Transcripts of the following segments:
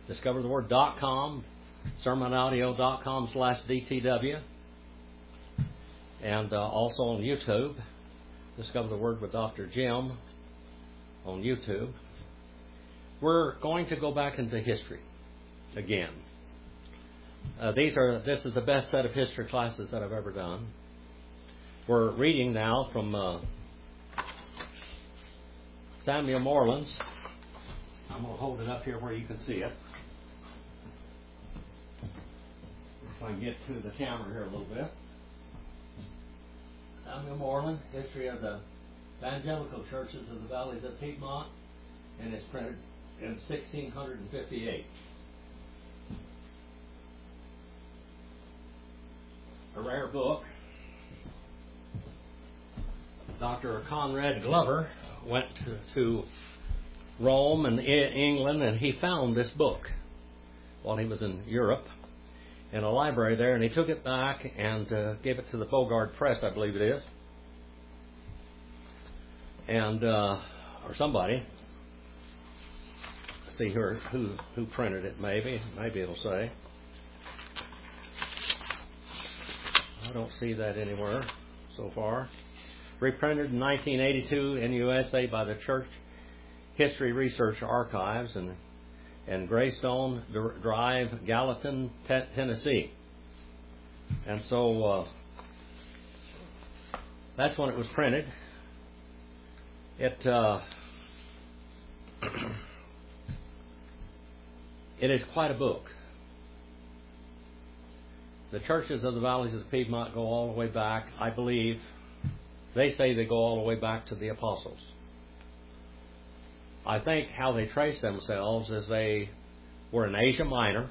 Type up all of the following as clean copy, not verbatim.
discovertheword.com, sermonaudio.com/DTW, and also on YouTube, Discover the Word with Dr. Jim on YouTube. We're going to go back into history again. This is the best set of history classes that I've ever done. We're reading now from Samuel Moreland's. I'm going to hold it up here where you can see it. If I can get to the camera here a little bit. Samuel Moreland, History of the Evangelical Churches of the Valleys of Piedmont, and it's printed in 1658. A rare book. Dr. Conrad Glover went to Rome and England, and he found this book while he was in Europe in a library there, and he took it back and gave it to the Bogard Press, I believe it is, and or somebody. Let's see who printed it. Maybe it'll say. I don't see that anywhere so far. Reprinted in 1982 in USA by the Church History Research Archives and Greystone Drive, Gallatin, Tennessee. And so that's when it was printed. It is quite a book. The churches of the Valleys of the Piedmont go all the way back, I believe. They say they go all the way back to the apostles. I think how they trace themselves is they were in Asia Minor,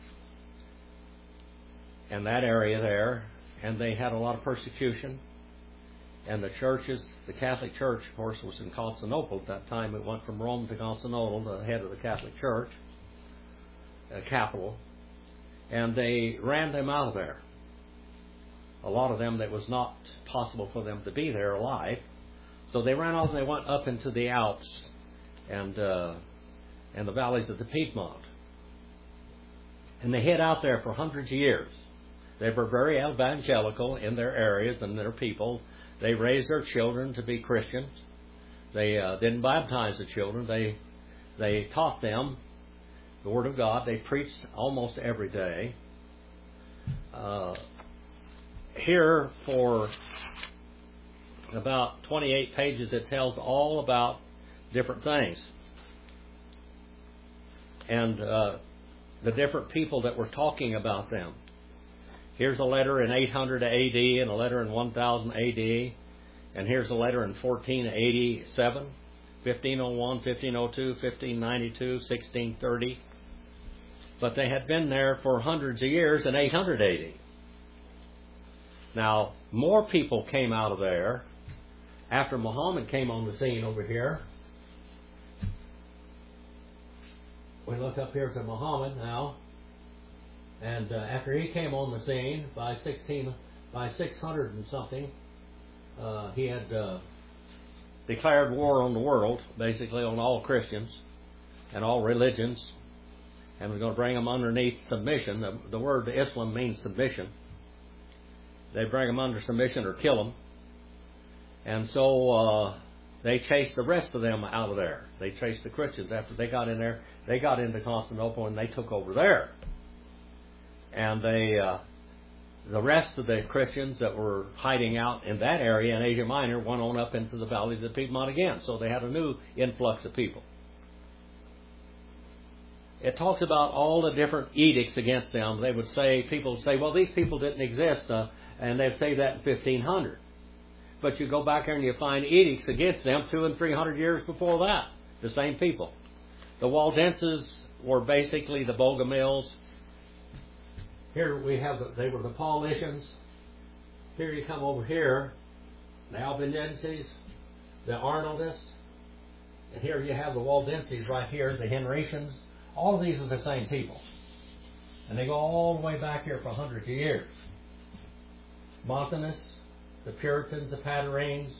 and that area there, and they had a lot of persecution. And the churches, the Catholic Church, of course, was in Constantinople at that time. It went from Rome to Constantinople, the head of the Catholic Church, capital, and they ran them out of there. A lot of them, that was not possible for them to be there alive. So they ran off and they went up into the Alps and the valleys of the Piedmont. And they hid out there for hundreds of years. They were very evangelical in their areas and their people. They raised their children to be Christians. They didn't baptize the children. They taught them the Word of God. They preached almost every day. Here, for about 28 pages, it tells all about different things. And the different people that were talking about them. Here's a letter in 800 AD and a letter in 1000 AD. And here's a letter in 1487, 1501, 1502, 1592, 1630. But they had been there for hundreds of years in 800 AD. Now, more people came out of there after Muhammad came on the scene over here. We look up here to Muhammad now. And after he came on the scene by 600 and something, he had declared war on the world, basically on all Christians and all religions, and was going to bring them underneath submission. The word Islam means submission. They bring them under submission or kill them. And so they chased the rest of them out of there. They chased the Christians after they got in there. They got into Constantinople and they took over there. And the rest of the Christians that were hiding out in that area in Asia Minor went on up into the valleys of the Piedmont again. So they had a new influx of people. It talks about all the different edicts against them. They would say, people would say, well, these people didn't exist, and they'd say that in 1500. But you go back there and you find edicts against them 200 and 300 years before that. The same people. The Waldenses were basically the Bogomils. Here we have, they were the Paulicians. Here you come over here, the Albigenses, the Arnoldists. And here you have the Waldenses right here, the Henricians. All of these are the same people. And they go all the way back here for hundreds of years. Montanists, the Puritans, the Patarines,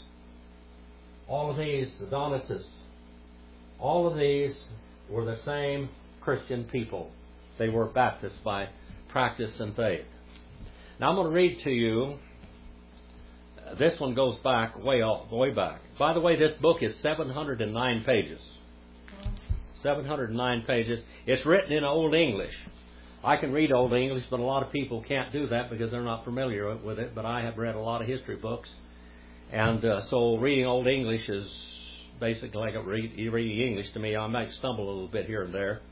all of these, the Donatists, all of these were the same Christian people. They were Baptists by practice and faith. Now I'm going to read to you. This one goes back way back. By the way, this book is 709 pages. 709 pages. It's written in Old English. I can read Old English, but a lot of people can't do that because they're not familiar with it. But I have read a lot of history books. And so reading Old English is basically like reading English to me. I might stumble a little bit here and there.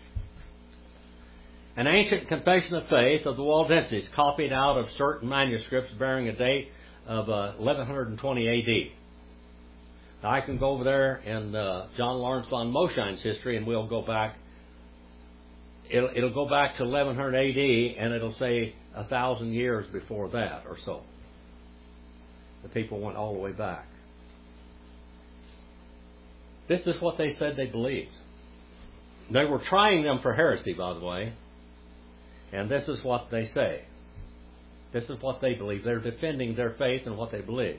An ancient confession of faith of the Waldenses, copied out of certain manuscripts bearing a date of 1120 A.D. Now I can go over there in John Lawrence von Moschein's history, and we'll go back. It'll go back to 1100 A.D., and it'll say 1,000 years before that or so. The people went all the way back. This is what they said they believed. They were trying them for heresy, by the way. And this is what they say. This is what they believe. They're defending their faith and what they believe.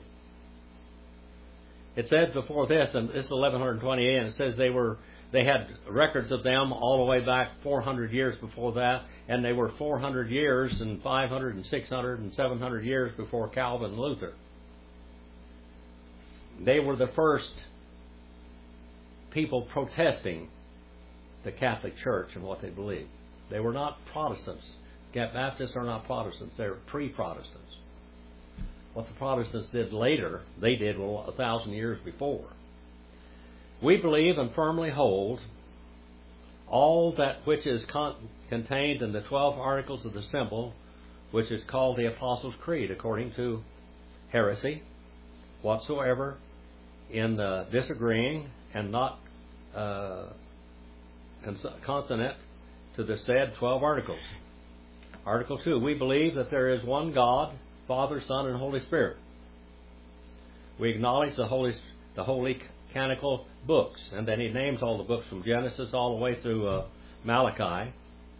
It says before this, and this is 1128, and it says they had records of them all the way back 400 years before that, and they were 400 years and 500 and 600 and 700 years before Calvin and Luther. They were the first people protesting the Catholic Church and what they believed. They were not Protestants. Baptists are not Protestants. They're pre-Protestants. What the Protestants did later, they did 1,000 years before. We believe and firmly hold all that which is contained in the 12 articles of the symbol, which is called the Apostles' Creed, according to heresy, whatsoever in disagreeing and not consonant to the said 12 articles. Article 2, we believe that there is one God, Father, Son, and Holy Spirit. We acknowledge the holy canonical books, and then he names all the books from Genesis all the way through Malachi,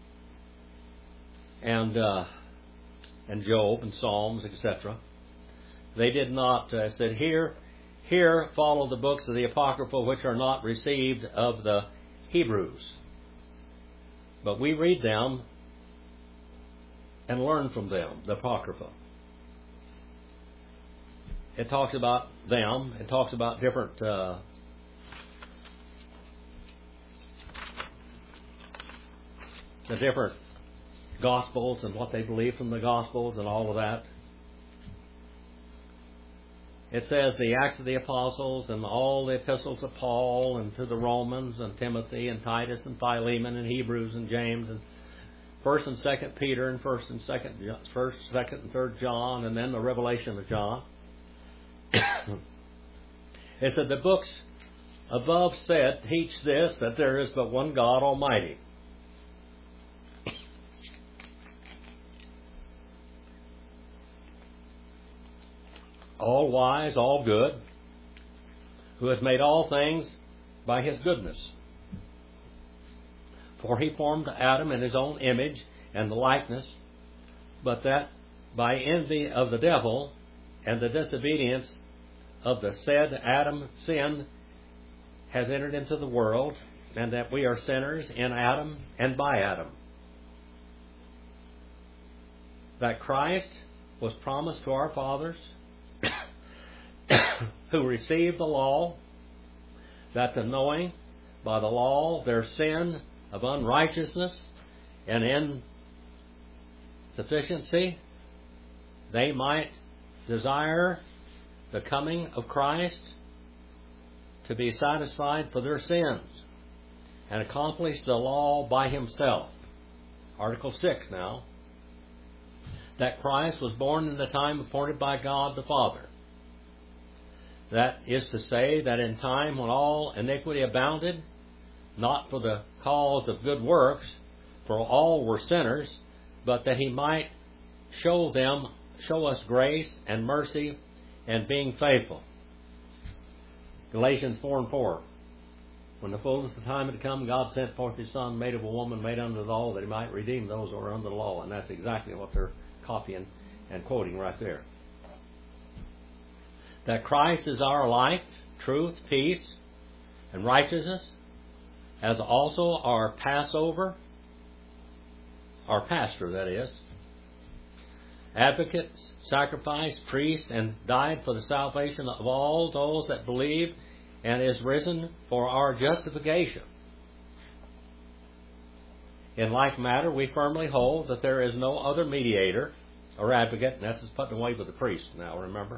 and Job and Psalms, etc. They did not said here follow the books of the Apocrypha which are not received of the Hebrews. But we read them and learn from them, the Apocrypha. It talks about them. It talks about different the different Gospels and what they believe from the Gospels and all of that. It says the Acts of the Apostles and all the epistles of Paul and to the Romans and Timothy and Titus and Philemon and Hebrews and James and 1st and 2nd Peter and 1st and 2nd and 3rd John, and then the Revelation of John. It said the books above said teach this, that there is but one God Almighty. All wise, all good, who has made all things by his goodness. For he formed Adam in his own image and the likeness, but that by envy of the devil and the disobedience of the said Adam sin has entered into the world, and that we are sinners in Adam and by Adam. That Christ was promised to our fathers who received the law, that the knowing by the law their sin of unrighteousness and insufficiency, they might desire the coming of Christ to be satisfied for their sins and accomplish the law by himself. Article 6 now. That Christ was born in the time appointed by God the Father. That is to say, that in time when all iniquity abounded, not for the cause of good works, for all were sinners, but that he might show us grace and mercy and being faithful. Galatians 4:4. When the fullness of time had come, God sent forth his Son, made of a woman, made under the law, that he might redeem those who are under the law. And that's exactly what they're copying and quoting right there. That Christ is our life, truth, peace, and righteousness, as also our Passover, our pastor, that is, advocate, sacrificed, priest, and died for the salvation of all those that believe, and is risen for our justification. In like manner, we firmly hold that there is no other mediator or advocate, and that's just putting away with the priest now, remember?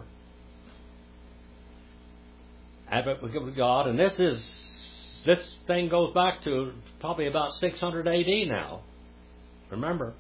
Advocate with God, and this thing goes back to probably about 600 AD now. Remember,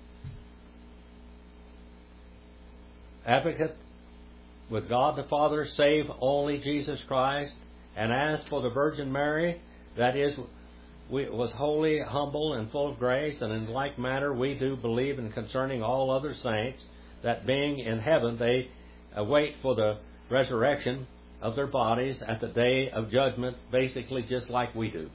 advocate with God the Father, save only Jesus Christ. And as for the Virgin Mary, that is, was holy, humble, and full of grace, and in like manner we do believe in concerning all other saints, that being in heaven they await for the resurrection of their bodies at the day of judgment, basically just like we do.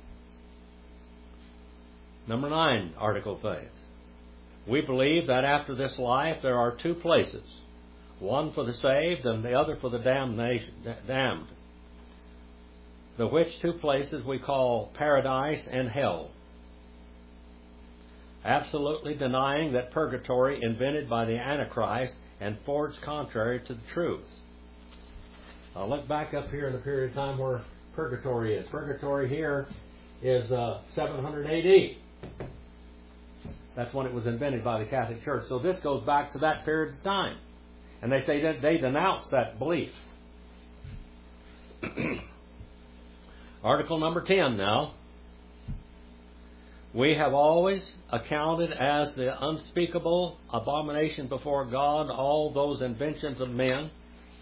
Number 9, article of faith. We believe that after this life there are two places, one for the saved and the other for the damned, the which two places we call paradise and hell, absolutely denying that purgatory invented by the Antichrist and forged contrary to the truth. I'll look back up here in the period of time where purgatory is. Purgatory here is 700 AD. That's when it was invented by the Catholic Church. So this goes back to that period of time. And they say that they denounce that belief. Article number 10 now. We have always accounted as the unspeakable abomination before God all those inventions of men,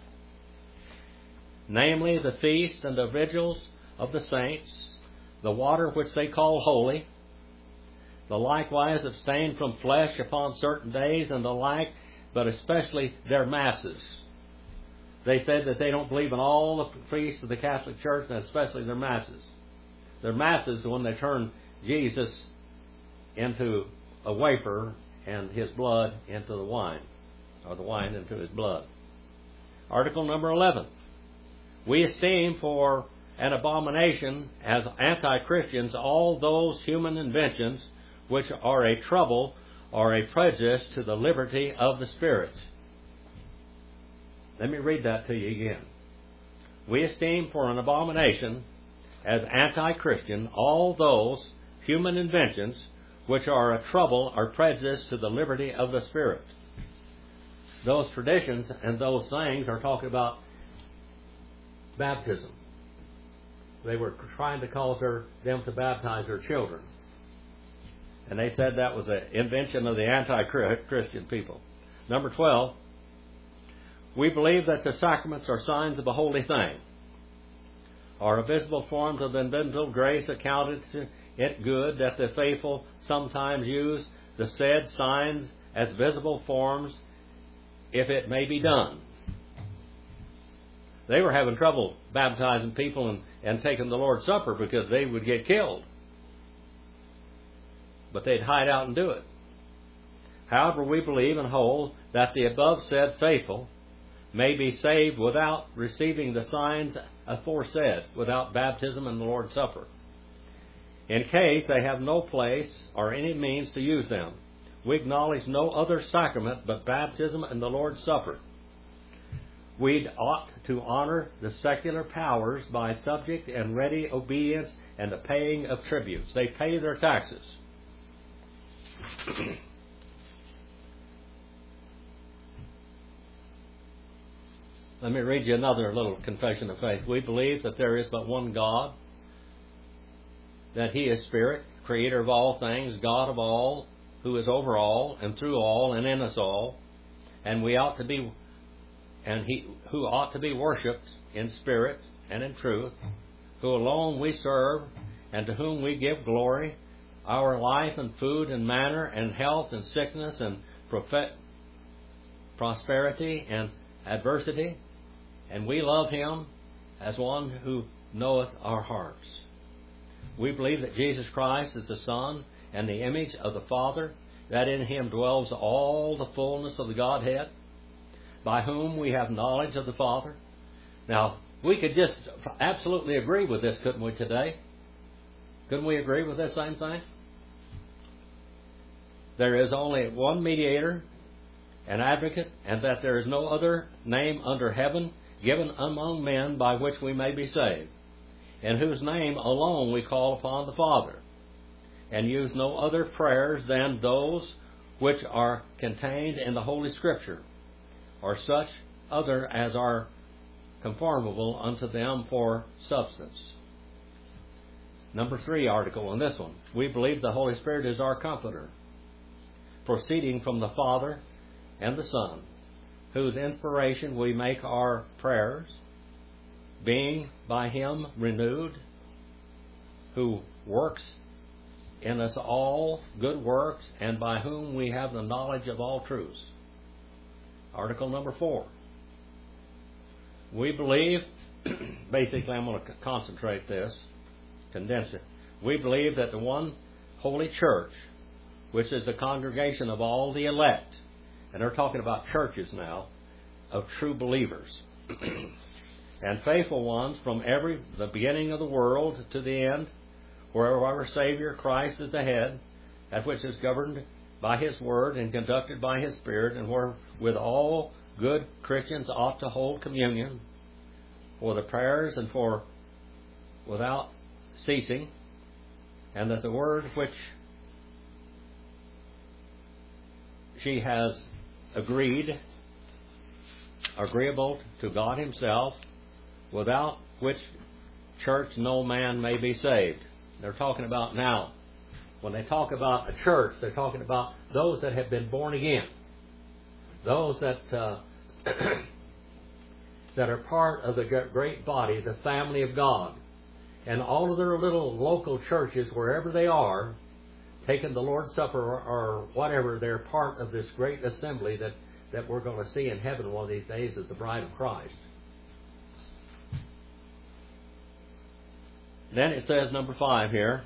namely the feasts and the vigils of the saints, the water which they call holy, the likewise abstain from flesh upon certain days, and the like, but especially their masses. They said that they don't believe in all the feasts of the Catholic Church, and especially their masses. Their masses, when they turn Jesus into a wafer and his blood into the wine, or the wine into his blood. Article number 11. We esteem for an abomination as anti-Christians all those human inventions which are a trouble or a prejudice to the liberty of the Spirit. Let me read that to you again. We esteem for an abomination as anti-Christian all those human inventions which are a trouble or prejudice to the liberty of the Spirit. Those traditions and those sayings are talking about baptism. They were trying to cause them to baptize their children. And they said that was an invention of the anti-Christian people. Number 12, we believe that the sacraments are signs of a holy thing, are a visible forms of invisible grace, accounted it good that the faithful sometimes use the said signs as visible forms, if it may be done. They were having trouble baptizing people and taking the Lord's Supper because they would get killed. But they'd hide out and do it. However, we believe and hold that the above said faithful may be saved without receiving the signs aforesaid, without baptism and the Lord's Supper, in case they have no place or any means to use them. We acknowledge no other sacrament but baptism and the Lord's Supper. We ought to honor the secular powers by subject and ready obedience and the paying of tributes. They pay their taxes. Let me read you another little confession of faith. We believe that there is but one God, that He is Spirit, Creator of all things, God of all, who is over all and through all and in us all, and we ought to be, and who ought to be worshipped in spirit and in truth, who alone we serve, and to whom we give glory, our life and food and manner and health and sickness and prosperity and adversity, and we love Him as one who knoweth our hearts. We believe that Jesus Christ is the Son and the image of the Father, that in Him dwells all the fullness of the Godhead, by whom we have knowledge of the Father. Now, we could just absolutely agree with this, couldn't we, today? Couldn't we agree with that same thing? There is only one mediator, an advocate, and that there is no other name under heaven given among men by which we may be saved, in whose name alone we call upon the Father, and use no other prayers than those which are contained in the Holy Scripture, or such other as are conformable unto them for substance. Number 3 article on this one. We believe the Holy Spirit is our Comforter, proceeding from the Father and the Son, whose inspiration we make our prayers, being by Him renewed, who works in us all good works, and by whom we have the knowledge of all truths. Article number 4. We believe, basically I'm going to concentrate this, condense it. We believe that the one holy church, which is the congregation of all the elect, and they're talking about churches now, of true believers, and faithful ones from the beginning of the world to the end, where our Savior Christ is the head, that which is governed by His Word and conducted by His Spirit, and where with all good Christians ought to hold communion for the prayers and for without ceasing, and that the Word which she has agreeable to God Himself, without which church no man may be saved. They're talking about now, when they talk about a church, they're talking about those that have been born again, those that that are part of the great body, the family of God. And all of their little local churches, wherever they are, taking the Lord's Supper or whatever, they're part of this great assembly that we're going to see in heaven one of these days as the bride of Christ. Then it says, number 5 here,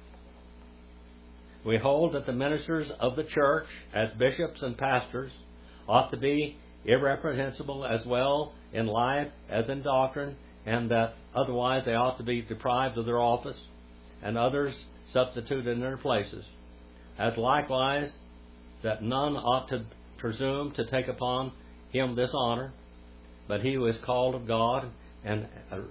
we hold that the ministers of the church, as bishops and pastors, ought to be irreprehensible as well in life as in doctrine, and that otherwise they ought to be deprived of their office, and others substituted in their places. As likewise that none ought to presume to take upon him this honor, but he who is called of God, and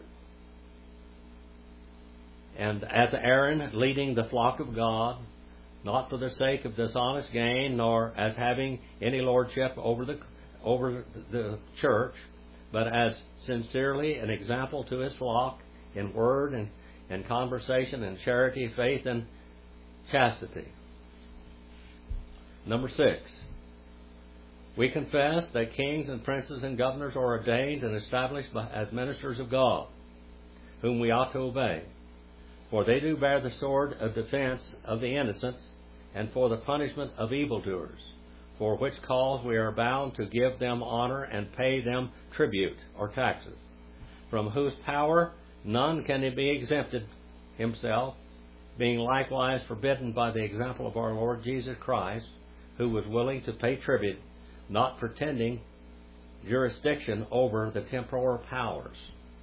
as Aaron leading the flock of God, not for the sake of dishonest gain, nor as having any lordship over the church, but as sincerely an example to his flock in word and conversation and charity, faith, and chastity. Number 6. We confess that kings and princes and governors are ordained and established as ministers of God, whom we ought to obey. For they do bear the sword of defense of the innocent, and for the punishment of evildoers, for which cause we are bound to give them honor and pay them tribute or taxes, from whose power none can be exempted himself, being likewise forbidden by the example of our Lord Jesus Christ, who was willing to pay tribute, not pretending jurisdiction over the temporal powers.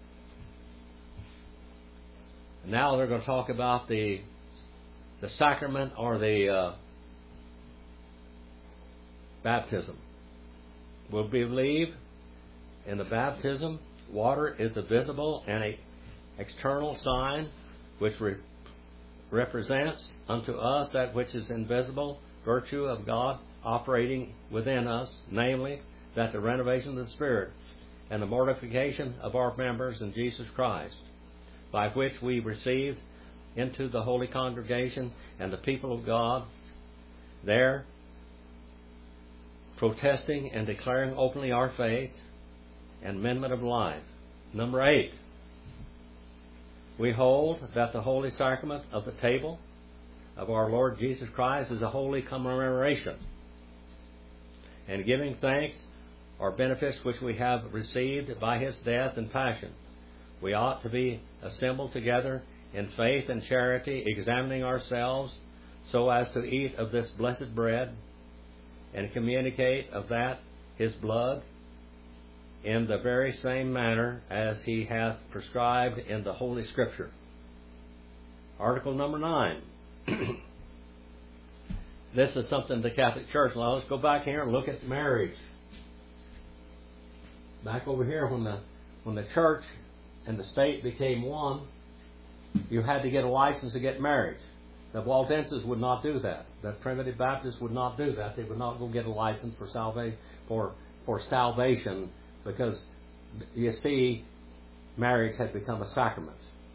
Now they're going to talk about the sacrament or the baptism. We believe in the baptism. Water is the visible and external sign which represents unto us that which is invisible, virtue of God operating within us, namely that the renovation of the Spirit and the mortification of our members in Jesus Christ, by which we received into the holy congregation and the people of God, there protesting and declaring openly our faith and amendment of life. Number 8. We hold that the holy sacrament of the table of our Lord Jesus Christ is a holy commemoration, and giving thanks or benefits which we have received by His death and passion. We ought to be assembled together in faith and charity, examining ourselves so as to eat of this blessed bread and communicate of that His blood in the very same manner as He hath prescribed in the Holy Scripture. Article number 9. This is something the Catholic Church. Now let's go back here and look at marriage. Back over here, when the church and the state became one, you had to get a license to get married. The Waldenses would not do that. The Primitive Baptists would not do that. They would not go get a license for salvation because, you see, marriage had become a sacrament.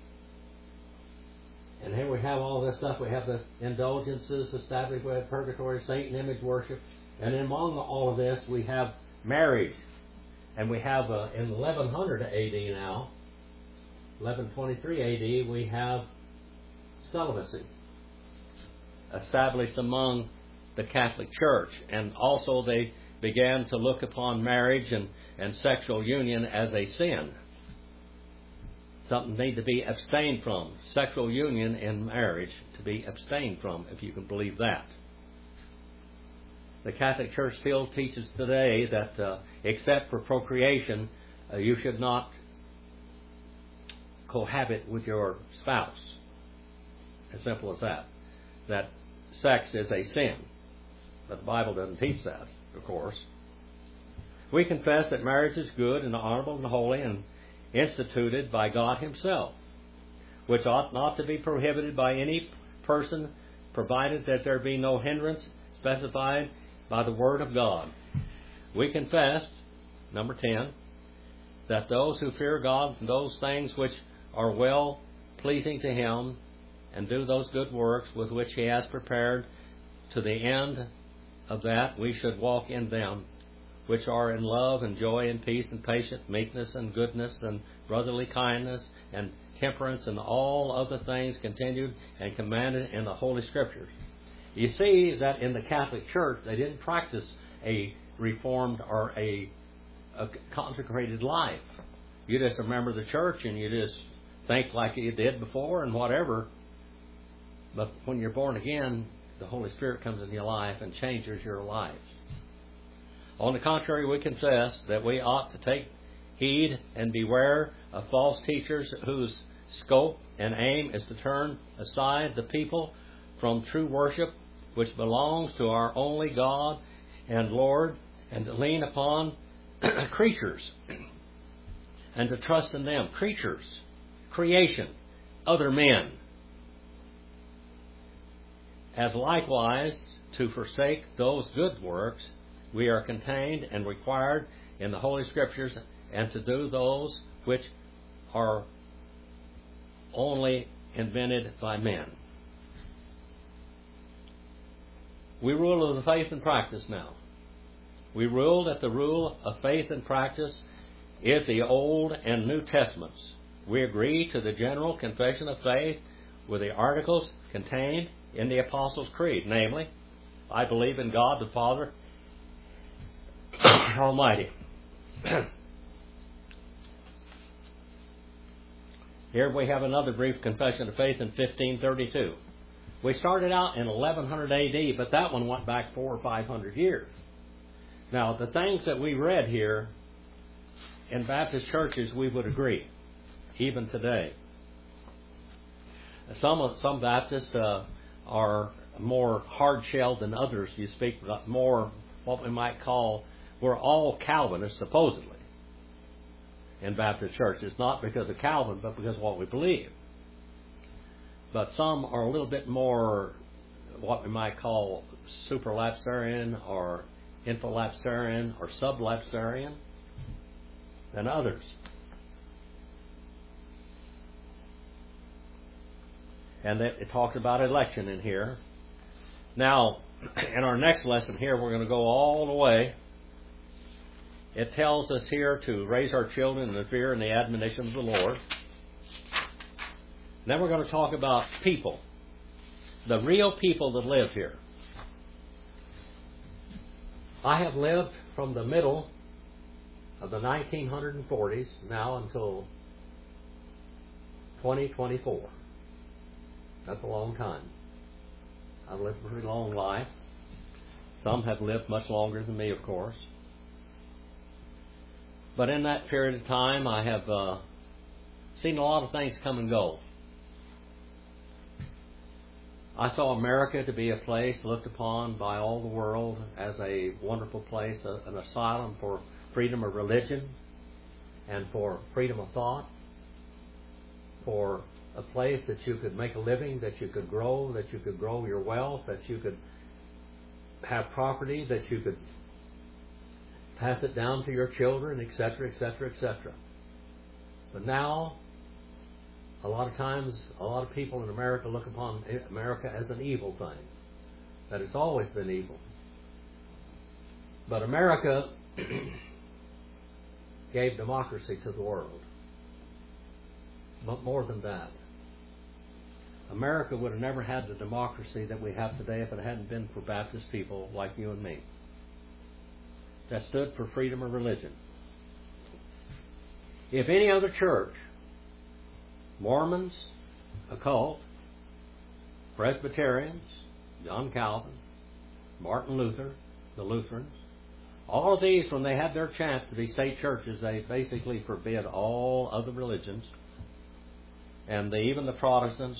And here we have all this stuff. We have the indulgences established. We have purgatory, saint and image worship. And among all of this, we have marriage. And we have, in 1100 AD now, 1123 AD, we have celibacy established among the Catholic Church. And also they began to look upon marriage and sexual union as a sin. Something need to be abstained from. Sexual union and marriage to be abstained from, if you can believe that. The Catholic Church still teaches today that except for procreation, you should not cohabit with your spouse. As simple as that. That sex is a sin. But the Bible doesn't teach that, of course. We confess that marriage is good and honorable and holy and instituted by God Himself, which ought not to be prohibited by any person, provided that there be no hindrance specified by the Word of God. We confess, number 10, that those who fear God and those things which are well pleasing to Him and do those good works with which He has prepared, to the end of that we should walk in them, which are in love and joy and peace and patience, meekness and goodness and brotherly kindness and temperance and all other things continued and commanded in the Holy Scriptures. You see that in the Catholic Church they didn't practice a reformed or a consecrated life. You just remember the church and you just think like you did before and whatever. But when you're born again, the Holy Spirit comes in your life and changes your life. On the contrary, we confess that we ought to take heed and beware of false teachers whose scope and aim is to turn aside the people from true worship, which belongs to our only God and Lord, and to lean upon creatures and to trust in them. Creatures, creation, other men. As likewise to forsake those good works we are contained and required in the Holy Scriptures, and to do those which are only invented by men. We rule of the faith and practice now. We rule that the rule of faith and practice is the Old and New Testaments. We agree to the general confession of faith with the articles contained in the Apostles' Creed, namely, I believe in God the Father Almighty. Here we have another brief confession of faith in 1532. We started out in 1100 AD, but that one went back 400 or 500 years. Now, the things that we read here in Baptist churches, we would agree, even today. Some Baptists are more hard-shelled than others. You speak more what we might call, we're all Calvinists, supposedly, in Baptist churches. Not because of Calvin, but because of what we believe. But some are a little bit more what we might call superlapsarian or infralapsarian or sublapsarian than others. And it talks about election in here. Now, in our next lesson here, we're going to go all the way. It tells us here to raise our children in the fear and the admonition of the Lord. Then we're going to talk about people, the real people that live here. I have lived from the middle of the 1940s now until 2024. That's a long time. I've lived a pretty long life. Some have lived much longer than me, of course. But in that period of time, I have seen a lot of things come and go. I saw America to be a place looked upon by all the world as a wonderful place, an asylum for freedom of religion and for freedom of thought, for a place that you could make a living, that you could grow your wealth, that you could have property, that you could pass it down to your children, etc., etc., etc. But now, a lot of times, a lot of people in America look upon America as an evil thing, that it's always been evil. But America gave democracy to the world. But more than that, America would have never had the democracy that we have today if it hadn't been for Baptist people like you and me that stood for freedom of religion. If any other church, Mormons, occult, Presbyterians, John Calvin, Martin Luther, the Lutherans, all of these, when they had their chance to be state churches, they basically forbid all other religions, and even the Protestants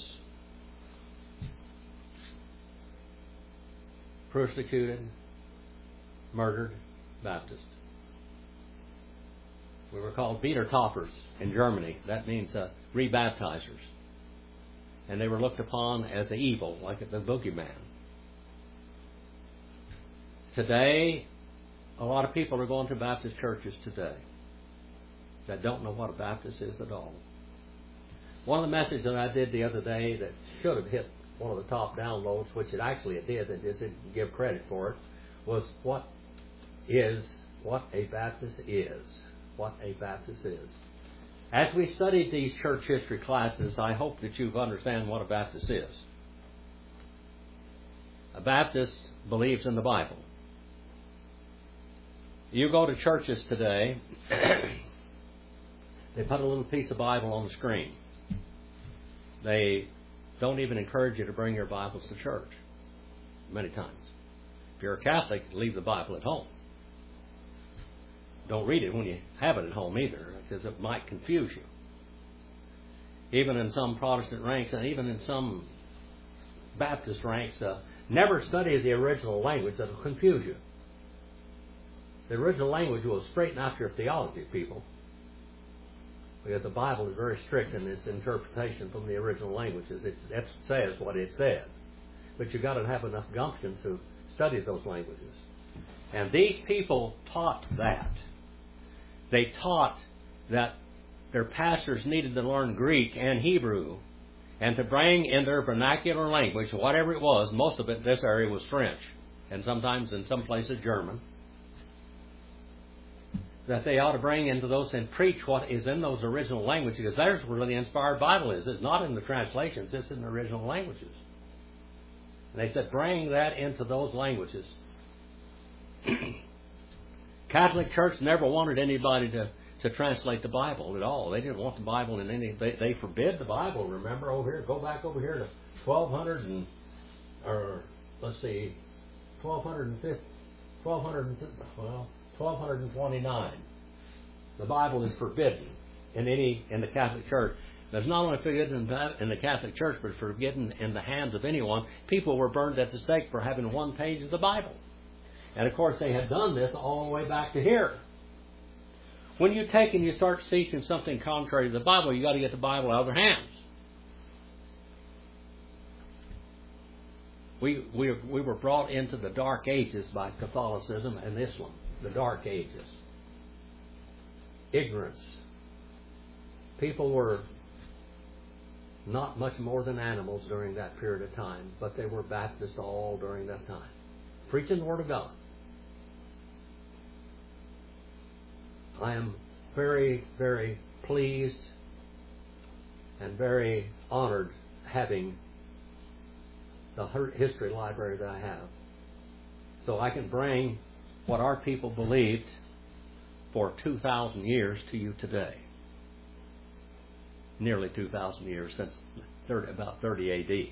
persecuted, murdered Baptists. We were called Wiedertäufers in Germany. That means rebaptizers. And they were looked upon as the evil, like the boogeyman. Today, a lot of people are going to Baptist churches today that don't know what a Baptist is at all. One of the messages that I did the other day that should have hit one of the top downloads, which it actually did, and just didn't give credit for it, was what a Baptist is. What a Baptist is. As we studied these church history classes, I hope that you understand what a Baptist is. A Baptist believes in the Bible. You go to churches today, they put a little piece of Bible on the screen. They don't even encourage you to bring your Bibles to church, many times. If you're a Catholic, leave the Bible at home. Don't read it when you have it at home either, because it might confuse you. Even in some Protestant ranks, and even in some Baptist ranks, never study the original language. That will confuse you. The original language will straighten out your theology, people, because the Bible is very strict in its interpretation from the original languages. It says what it says. But you've got to have enough gumption to study those languages. And these people taught that. They taught that their pastors needed to learn Greek and Hebrew and to bring in their vernacular language, whatever it was. Most of it in this area was French, and sometimes in some places German. That they ought to bring into those and preach what is in those original languages, because there's where the inspired Bible is. It's not in the translations, it's in the original languages. And they said, bring that into those languages. Catholic Church never wanted anybody to translate the Bible at all. They didn't want the Bible in any... They forbid the Bible, remember, over here. Go back over here to 1229. The Bible is forbidden in the Catholic Church. It's not only forbidden in the Catholic Church, but forbidden in the hands of anyone. People were burned at the stake for having one page of the Bible. And of course they had done this all the way back to here. When you take and you start teaching something contrary to the Bible, you've got to get the Bible out of their hands. We were brought into the Dark Ages by Catholicism and Islam. The Dark Ages. Ignorance. People were not much more than animals during that period of time, but they were Baptists all during that time, preaching the Word of God. I am very, very pleased and very honored having the history library that I have, so I can bring what our people believed for 2,000 years to you today. Nearly 2,000 years, since about 30 A.D.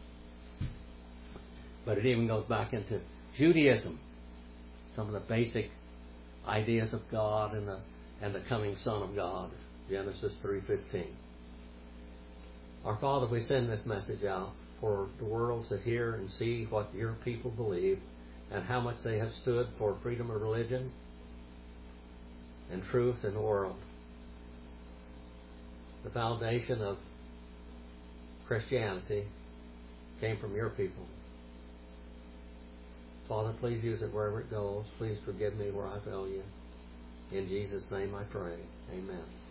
But it even goes back into Judaism, some of the basic ideas of God and the coming Son of God, Genesis 3:15. Our Father, we send this message out for the world to hear and see what your people believe and how much they have stood for freedom of religion and truth in the world. The foundation of Christianity came from your people. Father, please use it wherever it goes. Please forgive me where I fail you. In Jesus' name I pray. Amen.